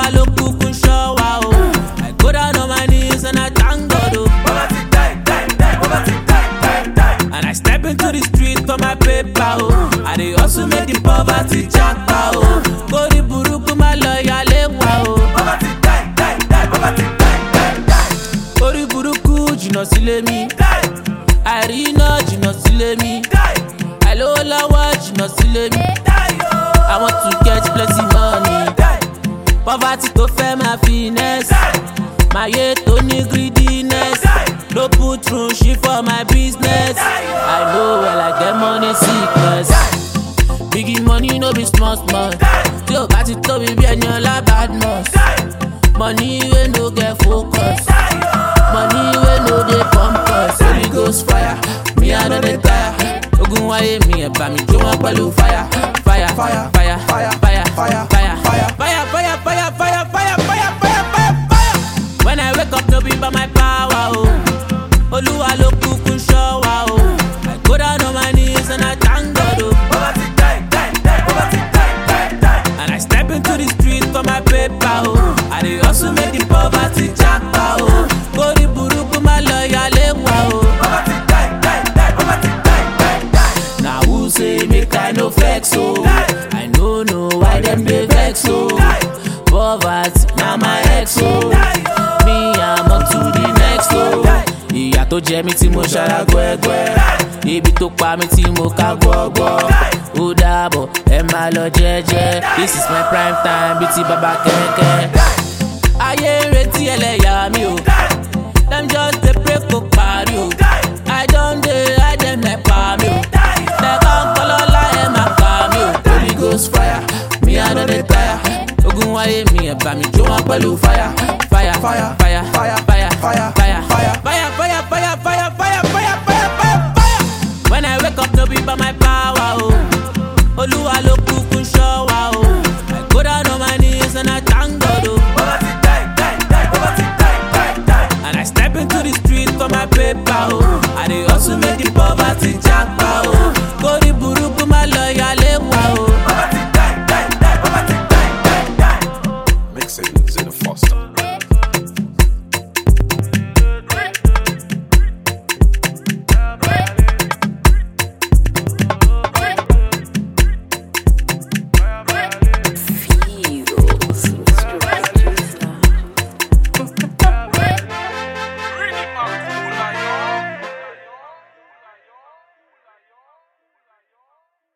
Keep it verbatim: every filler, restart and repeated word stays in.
Olúwa ló kúkú ṣọ́ wa o. I go down on my knees and I thank God o. Poverty die, die, die, poverty die, die, die. And I step into the street for my paper o. I dey hustle make the poverty japa o. Kórí burúkú má lọ yálé wa o. Poverty die, die, die, poverty die, die, die. Kórí burúkú jìnnà sílé mi. Die, Àìríná jìnnà sílé mi. die, Àìlówó lọ́wọ́ jìnnà sílé mi. die, oh. I want to get plenty money. Die, Poverty tó fẹ́ máa finesse. die, Máyé tó ní greediness. No put through shit for my business. I know well I get money sickness. Biggie money no be small small. Tí o bá ti tóbi bí ẹni ọlá Badmus. Money wey no get focus. Money wey no dey pump us. Holy Ghost fire, me I no dey tire. Ogun wáyé mi ẹ̀ bá mi jó wọn pẹ̀lú fire. Fire, fire, fire, fire, fire, fire, fire, fire, fire, fire, fire, fire, fire, fire, fire, fire. When I wake up no be by my power o. Olúwa ló kúkú ṣọ́ wa o. I go down on my knees and I thank God o. poverty die, die, die, poverty die, die, die. And I step into the street for my paper o. I dey hustle make the poverty japa o. Kórí burúkú má lọ yálé wa o. Poverty die, die, die, poverty die, die, die. Na who say make I no flex o? I no know why dem dey vex o. Poverty na my ex o. Me I'm on to the next o. Ìyà tó jẹ mí tí mo ṣara gbẹ́gbẹ́. Ibi tó pa mí tí mo ká gbọ́gbọ́. Ó dàbọ̀ ẹ máa lọ jẹ́jẹ́. This is my prime time bí ti bàbá kẹ̀kẹ́. Ayé ń retí ẹlẹ́yà mi o. Dem just dey pray kó parí o. I don dey hide dem nepa mi o. Lẹ́kọ̀ọ́ ń kọ́ lọ́la ẹ̀ máa pa mi o. Holy Ghost fire, me I no dey tire. Ogun wáyé mi ẹ̀ bá mi jó wọn pẹ̀lú fire. Fire, fire, fire, fire, fire, fire, fire, fire, fire, fire, fire, fire, fire, fire, fire, fire, fire. When I wake up no be by my power o. Olúwa ló kúkú ṣọ́ wa o. I go down on my knees and I thank God o. Poverty die, die, die, poverty die, die, die. And I step into the street for my paper o. I dey hustle make the poverty japa